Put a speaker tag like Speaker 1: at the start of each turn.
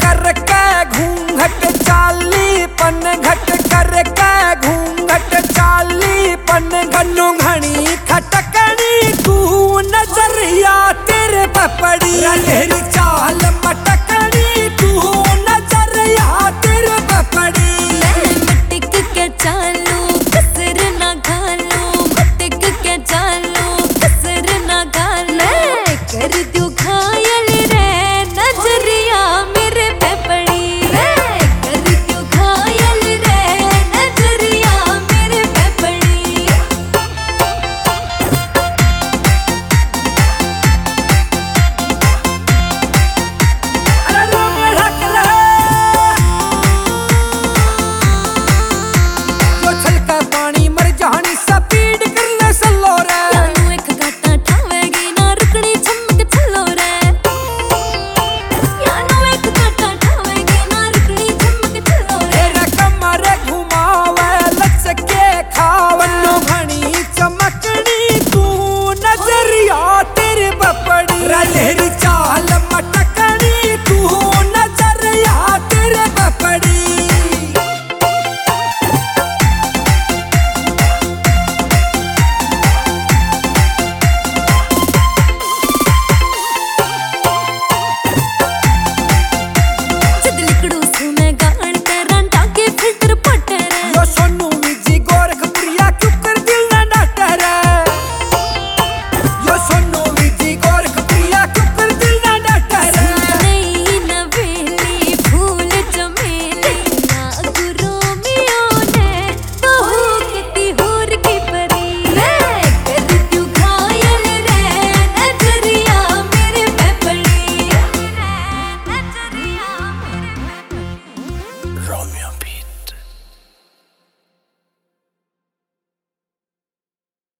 Speaker 1: करके घूंघट चाली पन घट करके घूंघट चाली पन घनु घनी खटकनी तू नजरिया तेरे पपड़ी तेरी चाल मटकनी तू नजरिया तेरे पपड़ी
Speaker 2: मटिक के चालू कसर ना घालू मटिक के चालू कसर ना घालू कर दूं घायल रे नजरिया मेरे पे पड़ी रे कर दूं घायल रे नजरिया मेरे पे पड़ी
Speaker 1: पानी मर जानी स्पीड कर ले सलो रे
Speaker 2: यानू एक घाटा ठावेगी ना रुकनी चमक चलो रे यानू एक घाटा ठावेगी ना रुकनी चमक चलो रे
Speaker 1: तेरा कमर घुमावे लचके खावनो घनी चमकनी तू नजरिया तेरे बपड़ी तेरी चाल मटकनी तू नजरिया तेरे बपड़ी सोनू विजी गोरखपुरिया क्यों कर दिल ना डाटा रे यो सोनू विजी गोरखपुरिया क्यों कर दिल ना डाटा रे
Speaker 2: नहीं नवेली फूल चमेली ना गुरु मियो ने तो किती होर की परी रे कर दूं घायल रे नजरिया मेरे पे पड़ी नजरिया मेरे पे पड़ी
Speaker 1: रोमियो